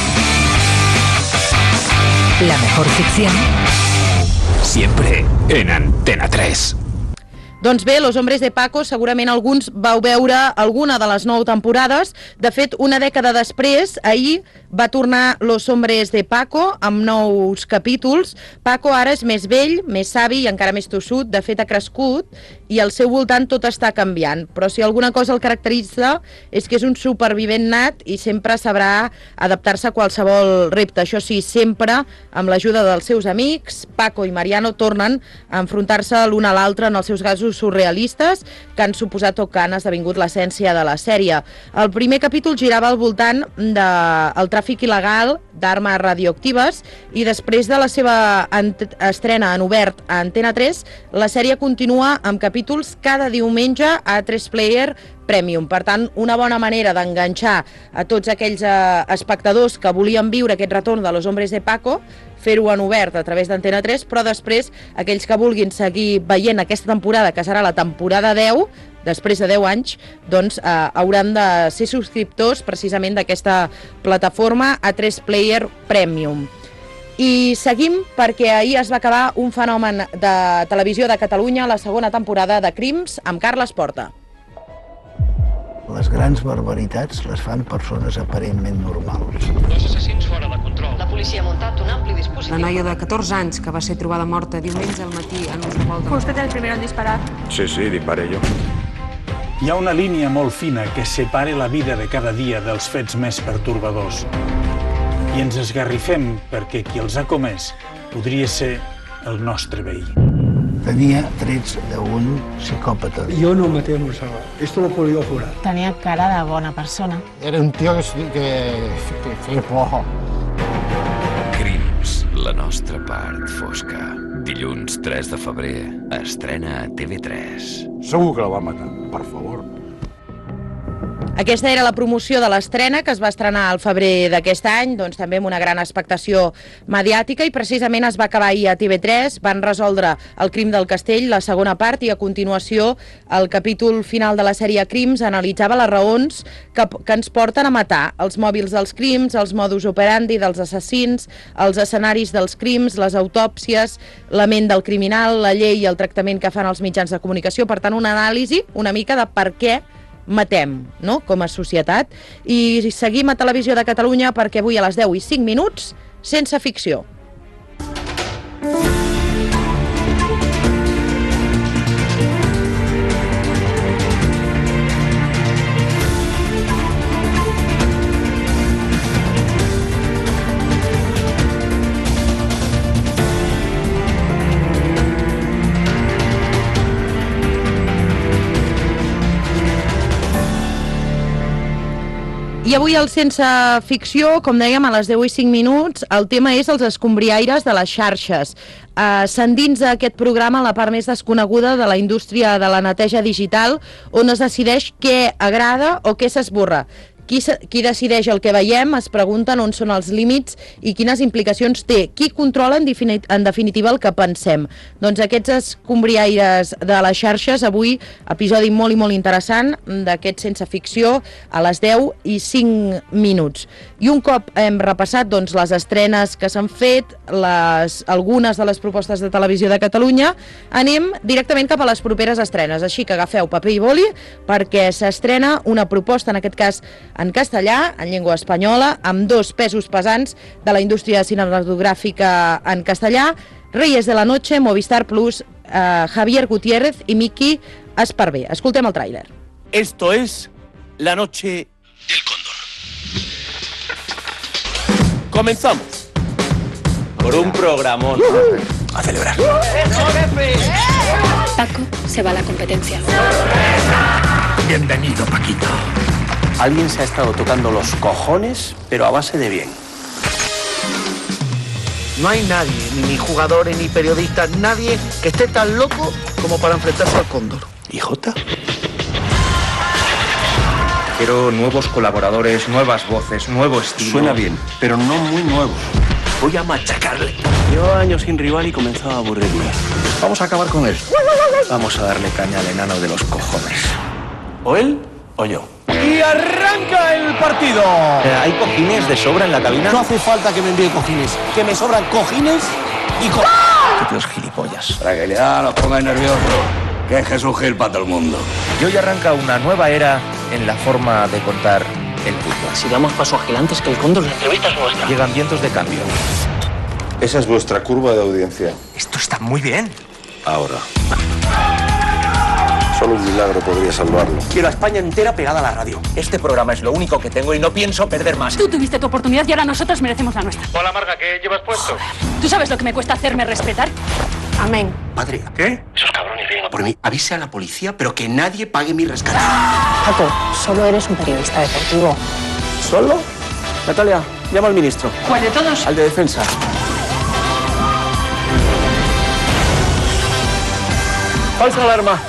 La mejor ficción. Siempre en Antena 3. Doncs bé, Los Hombres de Paco, segurament alguns vau veure alguna de les 9 temporades. De fet, una dècada després, ahir va tornar Los Hombres de Paco amb nous capítols. Paco ara és més vell, més savi i encara més tossut. De fet, ha crescut i al seu voltant tot està canviant. Però si alguna cosa el caracteritza és que és un supervivent nat i sempre sabrà adaptar-se a qualsevol repte. Això sí, sempre amb l'ajuda dels seus amics. Paco i Mariano tornen a enfrontar-se l'un a l'altre en els seus casos surrealistes que han suposat o que han esdevingut l'essència de la sèrie. El primer capítol girava al voltant del tràfic il·legal d'armes radioactives i després de la seva estrena en obert a Antena 3, la sèrie continua amb capítols cada diumenge a 3Player Premium. Per tant, una bona manera d'enganxar a tots aquells espectadors que volien viure aquest retorn de Los Hombres de Paco, fer-ho en obert a través d'Antena 3, però després aquells que vulguin seguir veient aquesta temporada, que serà la temporada 10, després de 10 anys, doncs hauran de ser subscriptors precisament d'aquesta plataforma a 3Player Premium. I seguim perquè ahir es va acabar un fenomen de televisió de Catalunya, la segona temporada de Crims, amb Carles Porta. Les grans barbaritats les fan persones aparentment normals. Dos assassins fora de control. La policia ha muntat un ampli dispositiu. La noia de 14 anys que va ser trobada morta diumenge al matí en un qualsevol... ¿Fue usted el primero en disparar? Sí, disparé yo. Hi ha una línia molt fina que separa la vida de cada dia dels fets més pertorbadors. I ens esgarrifem perquè qui els ha comès podria ser el nostre veí. tenia trets d'un psicòpata. Yo no maté a Montsalvat, esto lo puedo yo jurar. Tenia cara de bona persona. Era un tio que feia por. Crims, la nostra part fosca. Dilluns 3 de febrer, estrena a TV3. Segur que la va matar, per favor. Aquesta era la promoció de l'estrena que es va estrenar al febrer d'aquest any, doncs també amb una gran expectació mediàtica, i precisament es va acabar ahir a TV3, van resoldre el crim del castell, la segona part, i a continuació el capítol final de la sèrie Crims analitzava les raons que ens porten a matar, els mòbils dels crims, els modus operandi dels assassins, els escenaris dels crims, les autòpsies, la ment del criminal, la llei i el tractament que fan els mitjans de comunicació. Per tant, una anàlisi una mica de per què matem, no?, com a societat. I seguim a Televisió de Catalunya perquè avui a les 10:05, Sense ficció. I avui al Sense Ficció, com dèiem, a les 10:05, el tema és els escombriaires de les xarxes. S'endinsa aquest programa a la part més desconeguda de la indústria de la neteja digital, on es decideix què agrada o què s'esborra. Qui decideix el que veiem? Es pregunten on són els límits i quines implicacions té. Qui controla, en definitiva, el que pensem? Doncs aquests escombriaires de les xarxes, avui, episodi molt i molt interessant d'aquest Sense Ficció, a les 10:05. I un cop hem repassat doncs, les estrenes que s'han fet, algunes de les propostes de Televisió de Catalunya, anem directament cap a les properes estrenes. Així que agafeu paper i boli, perquè s'estrena una proposta, en aquest cas en castellà, en llengua espanyola, amb dos pesos pesants de la indústria cinematogràfica en castellà, Reyes de la Noche, Movistar Plus, Javier Gutiérrez i Miki Esparvé. Escoltem el tràiler. Esto es La Noche del Cóndor. Comenzamos por un programón. A celebrar. Paco se va a la competencia. Bienvenido, Paquito. Alguien se ha estado tocando los cojones, pero a base de bien. No hay nadie, ni jugadores, ni periodistas, nadie que esté tan loco como para enfrentarse al Cóndor. ¿Y Jota? Quiero nuevos colaboradores, nuevas voces, nuevo estilo. Suena bien, pero no muy nuevo. Voy a machacarle. Llevo años sin rival y comenzaba a aburrirme. Vamos a acabar con él. Vamos a darle caña al enano de los cojones. O él o yo. ¡Y arranca el partido! ¿Hay cojines de sobra en la cabina? No hace falta que me envíe cojines, que me sobran cojines y ¡Ah! ¡Qué tíos gilipollas! Tranquilidad, no os pongáis nerviosos. Que es Jesús Gil para todo el mundo. Y hoy arranca una nueva era en la forma de contar el fútbol. Si damos paso a Gigantes, que el Cóndor, la entrevista es nuestra. Llegan vientos de cambio. Esa es nuestra curva de audiencia. Esto está muy bien. Ahora. Solo un milagro podría salvarlo. Quiero a España entera pegada a la radio. Este programa es lo único que tengo y no pienso perder más. Tú tuviste tu oportunidad y ahora nosotros merecemos la nuestra. Hola, Marga, ¿qué llevas puesto? ¿Tú sabes lo que me cuesta hacerme respetar? Amén. Padre, ¿Qué? esos cabrones vienen a por mí. Avise a la policía, pero que nadie pague mi rescate. Paco, solo eres un periodista deportivo. ¿Solo? Natalia, llama al ministro. ¿Cuál de todos? Al de defensa. Falsa alarma.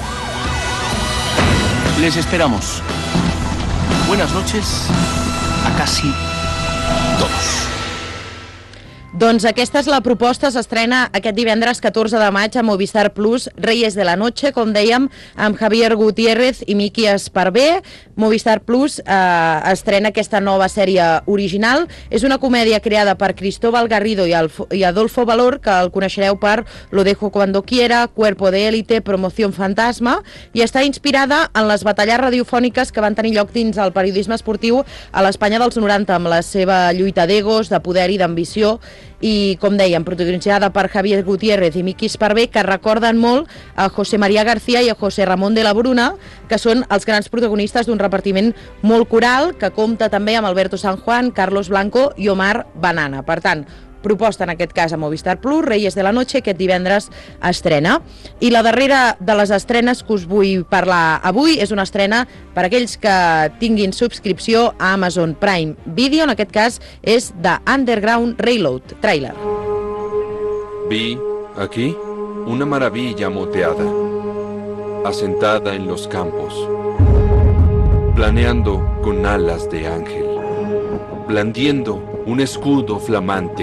Les esperamos. Buenas noches a casi todos. Doncs aquesta és la proposta, s'estrena aquest divendres 14 de maig a Movistar Plus, Reyes de la Noche, com dèiem, amb Javier Gutiérrez i Miki Esparvé. Movistar Plus estrena aquesta nova sèrie original. És una comèdia creada per Cristóbal Garrido i Adolfo Valor, que el coneixereu per Lo dejo cuando quiera, Cuerpo de élite, Promoción Fantasma, i està inspirada en les batalles radiofòniques que van tenir lloc dins el periodisme esportiu a l'Espanya dels 90, amb la seva lluita d'egos, de poder i d'ambició, i, com dèiem, protagonitzada per Javier Gutiérrez i Miki Esparvé, que recorden molt a José María García i a José Ramón de la Bruna, que són els grans protagonistes d'un repartiment molt coral, que compta també amb Alberto San Juan, Carlos Blanco i Omar Banana. Per tant, proposta en aquest cas a Movistar Plus, Reyes de la Noche, aquest divendres estrena. I la darrera de les estrenes que us vull parlar avui és una estrena per a aquells que tinguin subscripció a Amazon Prime Video, en aquest cas és The Underground Railroad, trailer. Vi, aquí, una maravilla moteada, asentada en los campos, planeando con alas de ángel, blandiendo un escudo flamante.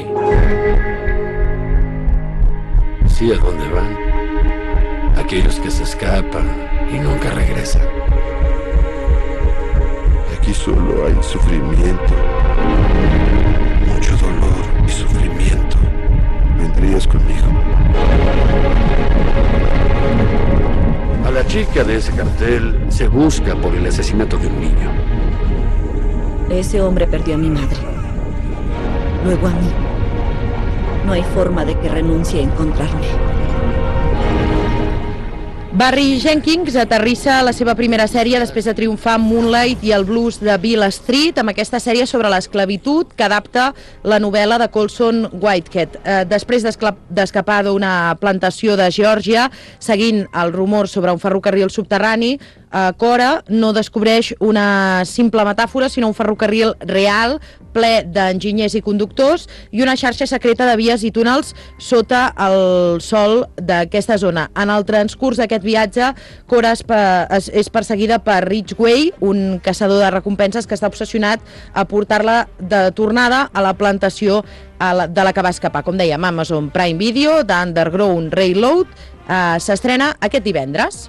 Sí, ¿a dónde van? Aquellos que se escapan y nunca regresan. Aquí solo hay sufrimiento, mucho dolor y sufrimiento. ¿Vendrías conmigo? A la chica de ese cartel se busca por el asesinato de un niño. Ese hombre perdió a mi madre. Luego a mí. No hay forma de que renuncie a encontrarme. Barry Jenkins aterrissa la seva primera sèrie després de triomfar amb Moonlight i el blues de Beale Street, amb aquesta sèrie sobre l'esclavitud que adapta la novel·la de Colson Whitehead. Després d'escapar d'una plantació de Geòrgia, seguint el rumor sobre un ferrocarril subterrani, Cora no descobreix una simple metàfora, sinó un ferrocarril real, ple d'enginyers i conductors, i una xarxa secreta de vies i túnels sota el sòl d'aquesta zona. En el transcurs d'aquest viatge, Cora és perseguida per Ridgway, un caçador de recompenses que està obsessionat a portar-la de tornada a la plantació de la que va escapar. Com dèiem, Amazon Prime Video, The Underground Railroad, s'estrena aquest divendres.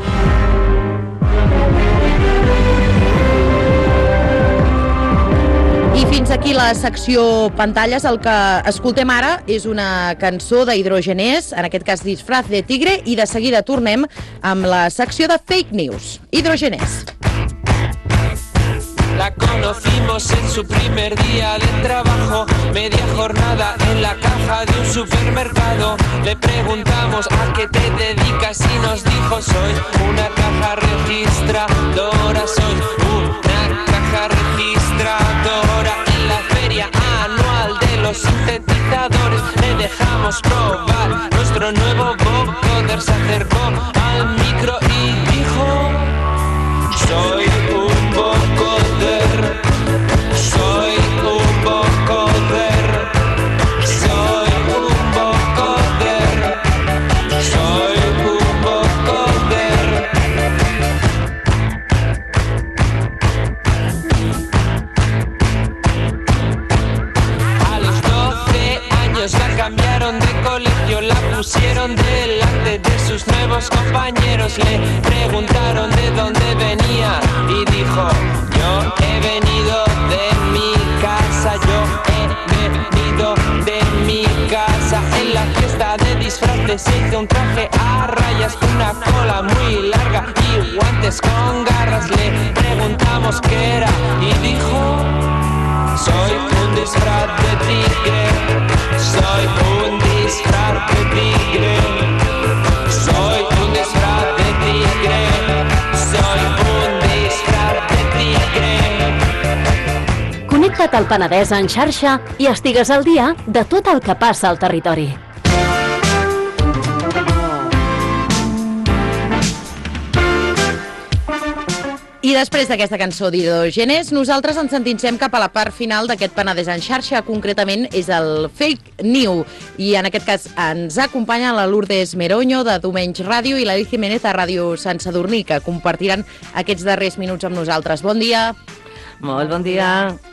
I fins aquí la secció pantalles. El que escoltem ara és una cançó d'Hidrogenés, en aquest cas Disfraz de Tigre, i de seguida tornem amb la secció de Fake News. Hidrogenés. La conocimos en su primer día de trabajo, media jornada en la caja de un supermercado. Le preguntamos a qué te dedicas y nos dijo: soy una caja registradora, soy una caja registradora. En la feria anual de los sintetizadores le dejamos probar nuestro nuevo vocoder. Se acercó al micro y dijo: soy un vocoder, soy un vocoder, soy un vocoder, soy un vocoder. A los 12 años la cambiaron de colegio, la pusieron delante de sus nuevos compañeros. Le preguntaron de dónde venía y dijo: yo he venido de mi casa, yo he venido de mi casa. En la fiesta de disfraces se hizo un traje a rayas, una cola muy larga y guantes con garras. Le preguntamos qué era y dijo: soy un disfraz de tigre, soy un disfraz de tigre, soy un disfraz de tigre, soy un disfraz de tigre. Connecta't al Penedès en xarxa i estigues al dia de tot el que passa al territori. I després d'aquesta cançó d'Hidrogenés, nosaltres ens endinsem cap a la part final d'aquest Penedès en xarxa, concretament és el Fake News, i en aquest cas ens acompanya la Lourdes Meroño de Domenys Ràdio i la Liz Jiménez a Ràdio Sant Sadurní, que compartiran aquests darrers minuts amb nosaltres. Bon dia. Molt bon dia.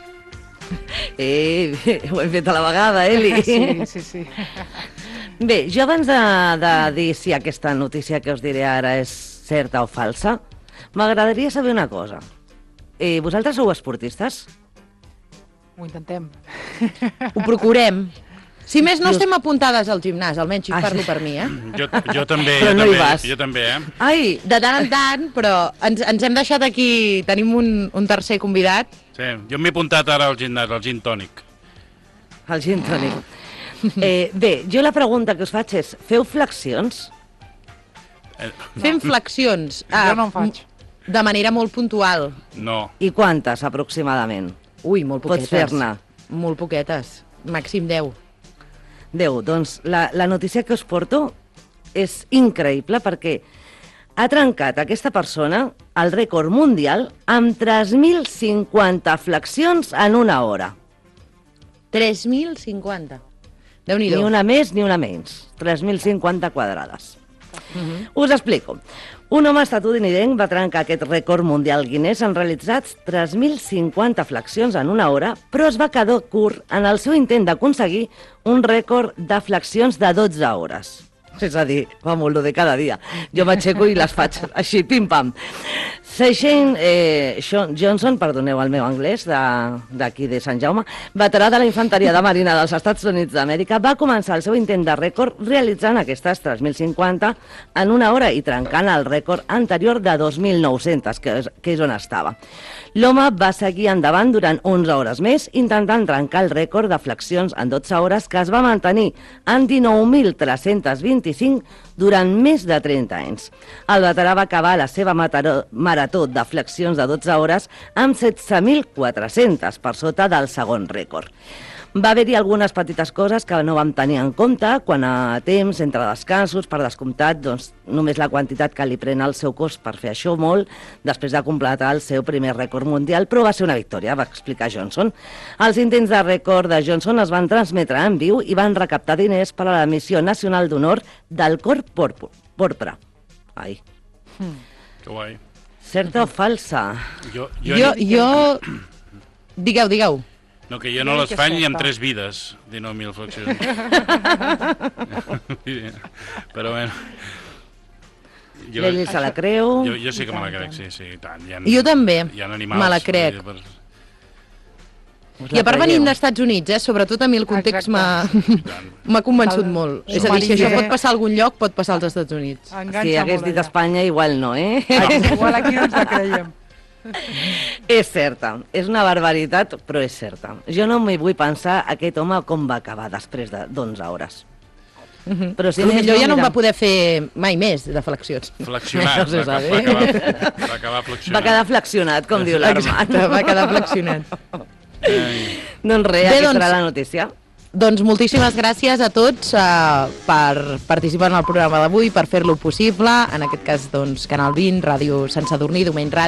Ho hem fet a la vegada, Eli. Sí. Bé, jo abans de dir si aquesta notícia que us diré ara és certa o falsa, m'agradaria saber una cosa. Vosaltres sou esportistes? Ho intentem. Ho procurem. Si més no estem apuntades al gimnàs, almenys parlo per mi, eh? Jo també, Però no hi vas. jo també, eh? Ai, de tant en tant, però ens hem deixat aquí, tenim un tercer convidat. Sí, jo m'he apuntat ara al gimnàs, al gin tònic. El gin tònic. Bé, jo la pregunta que us faig és, feu flexions? Fem flexions. Jo no en faig. De manera molt puntual. No. I quantes, aproximadament? Ui, molt poquetes. Pots fer-ne? Molt poquetes. Màxim 10. Déu, doncs la notícia que us porto és increïble perquè ha trencat aquesta persona el rècord mundial amb 3.050 flexions en una hora. 3.050. Déu-n'hi-do. Ni una més ni una menys. 3.050 quadrades. Us explico. Un home estatunidenc va trencar aquest rècord mundial Guinness en realitzats 3.050 flexions en una hora, però es va quedar curt en el seu intent d'aconseguir un rècord de flexions de 12 hores. És a dir, vamos, lo de cada dia. Jo m'aixeco i les faig així, pim-pam. Seixen Johnson, perdoneu el meu anglès, d'aquí de Sant Jaume, veterà de la Infanteria de Marina dels Estats Units d'Amèrica, va començar el seu intent de rècord realitzant aquestes 3.050 en una hora i trencant el rècord anterior de 2.900, que és on estava. L'home va seguir endavant durant 11 hores més, intentant trencar el rècord de flexions en 12 hores que es va mantenir en 19.325 durant més de 30 anys. El veterà va acabar la seva marató de flexions de 12 hores amb 16.400 per sota del segon rècord. Va haver-hi algunes petites coses que no vam tenir en compte quan a temps, entre descansos, per descomptat, doncs només la quantitat que li pren el seu cos per fer això molt, després de completar el seu primer rècord mundial, però va ser una victòria, va explicar Johnson. Els intents de rècord de Johnson es van transmetre en viu i van recaptar diners per a la missió nacional d'honor del Cor Porpra. Ai. Que guai. Certa o falsa? Jo... Digueu. No, que jo no les faig ni amb 3 vides, 19.000 flexions. Però bueno... Ell se la creu... Jo sí que me la crec, sí, tant. Jo també me la crec. I a part venim d'Estats Units, sobretot a mi el context m'ha convençut molt. És a dir, si això pot passar a algun lloc, pot passar als Estats Units. Si hagués dit Espanya, igual no, eh? Igual aquí no ens la creiem. És certa, és una barbaritat, però és certa. Jo no m'hi vull pensar aquest home com va acabar després d'11 hores. Però si millor ja no va poder fer mai més de flexions. Flexionat, va acabar flexionat. Va quedar flexionat, com diu l'Armand. Va quedar flexionat. Doncs res, aquesta serà la notícia. Doncs moltíssimes gràcies a tots per participar en el programa d'avui, per fer-lo possible. En aquest cas, doncs, Canal 20, Ràdio Sant Sadurní, Domeny Ràdio.